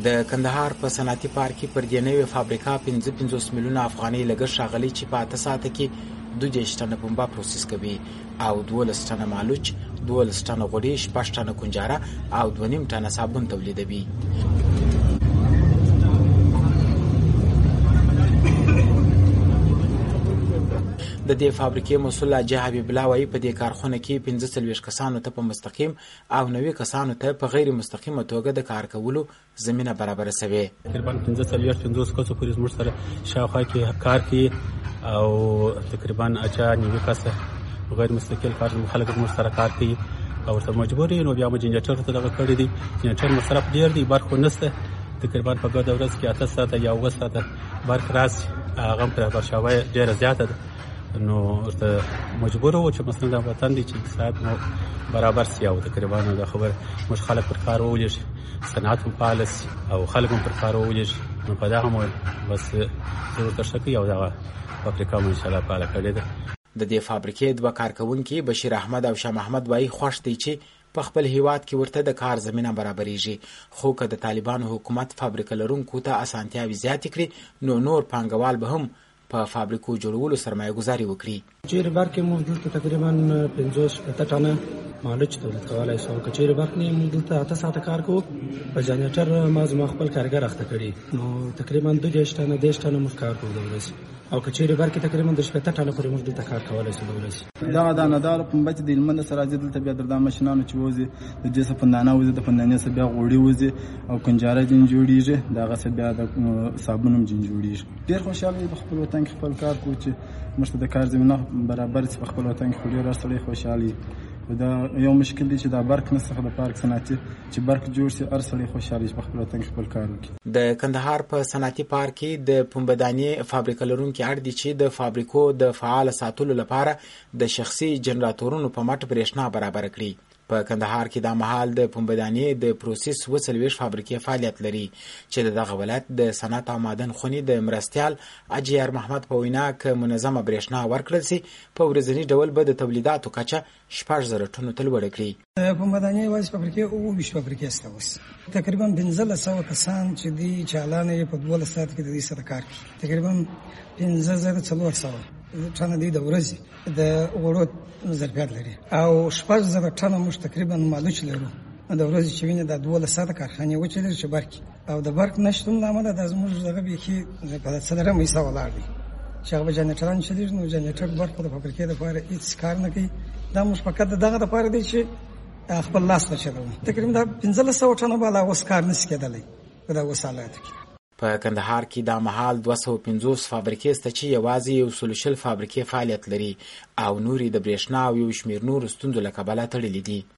د کندهار په صنعتي پارک کې پر دې نوې فابریکه 55 میلیونه افغانۍ لګښت راغلی چې په 8 ساعته کې 22 ټنه پنبه پروسس کوي او 12 ټنه مالوچ، 12 ټنه غوړي، 6 ټنه کنجاره او 2.5 ټنه صابون تولیدوي. د دې فابریکې مسؤل حاجي حبیب الله وایي په دې کارخونه کې 45 کسانو ته په مستقیم او 90 کسانو ته په غیر مستقیمه توګه د کار کولو زمینه برابره شوې. تقریبا 45 کسو پورې زموږ سره شاوخوا کې کار کوي او تقریبا 90 کسه غیر مستقل کار خلک زموږ سره کار کوي او ورته مجبور نو بیا موږ جنریټر ته دغه کړی دي. جنریټر مصرف ډیر دی، برخه نشته. تقریبا په ګډه ورځ کې 8 ساعته یا 9 ساعته برق راسي، هغه پر برشاوی ډیره زیاته ده. نو ورته مجبور وو چې مثلا د وطن دي چې ساعت مو برابر سی او تقریبا د خبر مش خلک پر کار وولېږي، صنعت هم فعال سي او خلک هم پر کار وولېږي. نو په دغه مو بس ضرورت شته یو دغه فابریکه مو ان شاء الله فعاله کړې ده. د دې فابریکې دوه کارکونکي بشیر احمد او شاه محمد وایي خوښ دي چې په خپل هیواد کې ورته د کار زمینه برابرېږي، خو که د طالبانو حکومت فابریکه لرونکو ته اسانتیاوې زیاتې کړي نو نور پانګوال به هم په فابریکو جوړولو سرمایه گذاري وکړي. چیرې برق موږ دلته تقریبا 50 ټنه مالوچ تولید کولی شو. که چیرې برق نه موږ دلته 8 ساعته کار کوو. په جنریټر ما زما خپل کارګر اخته کړي نو تقریبا 22 ټنه 10 ټنه موږ کار کوو د ورځې. او که چیرې برق تقریبا 15 ټنه پورې موږ دلته کار کولی شو د ورځې. دا دانه‌دار پنبه چې د هلمند سره راځي دلته بیا د ماشینانو چې وځي د دې څخه پندانه وځي، د پندانې څخه بیا غوړي وځي او کنجاره جن جوړیږي، دغه څخه بیا د صابون هم جن جوړیږي. ډېر خوشاله په خپل وطن کې خپل کار کوو چې موږ ته د کار زمینه برابر شي. په خپل وطن کې ډېر سړی خوشاله دا یو مشکل دی چې دا برق نه څخه د پارک صنعتي چې برق جوړ شي هر سړی خوشاله په خپل وطن کې خپل کار وکړي. د کندهار په صنعتي پارک کې د پنبهدانې فابریکه لرونکي اړ دي چې د فابریکو د فعال ساتلو لپاره د شخصي جنراتورونو په مټ برېښنا برابر کړي. په کندهار کې د مهال د پنبهدانې د پروسس 40 فابریکې فعالیت لري چې دغه ولایت د صنعت او معدن خونې د مرستیال اجیار محمد په وینا ک منظمه برېښنا ورکړل سي په ورځنی ډول به د تولیداتو کچه 6000 ټنو ته لوړه کړي. پنبهدانې وایي فابریکې او 20 فابریکې سته اوس تقریبا 1500 کسان چې دي چالانه په 12 ساعت کې د دې سره کار کوي. تقریبا 5400 ټنه دی د ورځې د غوړو ظرفیت لري او 6000 ټنه موږ تقریبا مالوچ لرو د ورځې چې ویني د 12 ساعته کارخانه و چې برق او د برق نشټون لامل د زموږ دغه به کې په صدره مېسا ولاړ دي چې هغه جنریټران چې دي نو جنریټر برق په فابریکې لپاره هیڅ کار نه کوي. دا موږ فقط دغه لپاره دی چې خپل لاس ته چلو. تقریبا 1500 ټنه بالا اوس کار نس کېدلی په دا وسالات کې. په کندهار کې د مهال 250 فابریکې سته چې یوازې 100 فابریکې فعالیت لري او نورې د برېښنا او یو شمېر نورو ستونزو له کبله تړلې دي.